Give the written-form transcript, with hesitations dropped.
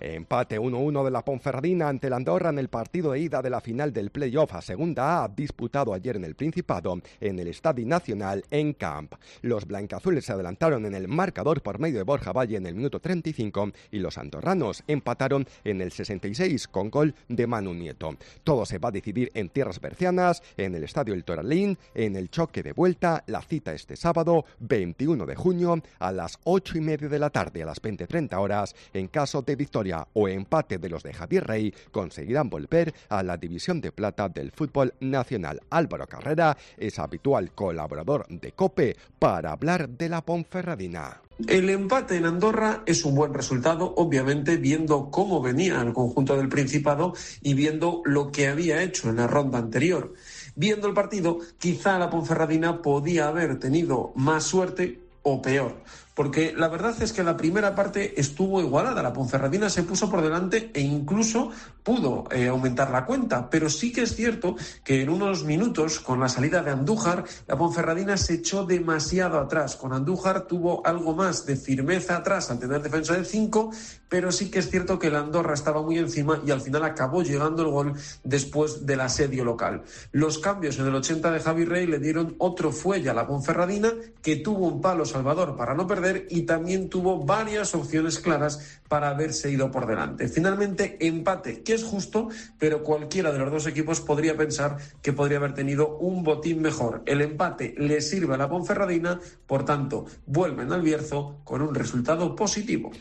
Empate 1-1 de la Ponferradina ante el Andorra en el partido de ida de la final del play-off a Segunda A, disputado ayer en el Principado, en el Estadi Nacional en Camp. Los blancazules se adelantaron en el marcador por medio de Borja Valle en el minuto 35 y los andorranos empataron en el 66 con gol de Manu Nieto. Todo se va a decidir en tierras bercianas, en el Estadio El Toralín, en el choque de vuelta. La cita este sábado, 21 de junio, a las 8:30 de la tarde, a las 20:30 horas. En caso de victoria o empate de los de Javier Rey, conseguirán volver a la división de plata del fútbol nacional. Álvaro Carrera es habitual colaborador de COPE para hablar de la Ponferradina. El empate en Andorra es un buen resultado, obviamente, viendo cómo venía el conjunto del Principado y viendo lo que había hecho en la ronda anterior. Viendo el partido, quizá la Ponferradina podía haber tenido más suerte o peor, porque la verdad es que la primera parte estuvo igualada. La Ponferradina se puso por delante e incluso pudo aumentar la cuenta, pero sí que es cierto que en unos minutos, con la salida de Andújar, la Ponferradina se echó demasiado atrás. Con Andújar tuvo algo más de firmeza atrás al tener defensa de 5, pero sí que es cierto que el Andorra estaba muy encima y al final acabó llegando el gol después del asedio local. Los cambios en el 80 de Javi Rey le dieron otro fuelle a la Ponferradina, que tuvo un palo salvador para no perder y también tuvo varias opciones claras para haberse ido por delante. Finalmente, empate, que es justo, pero cualquiera de los dos equipos podría pensar que podría haber tenido un botín mejor. El empate le sirve a la Ponferradina, por tanto, vuelven al Bierzo con un resultado positivo.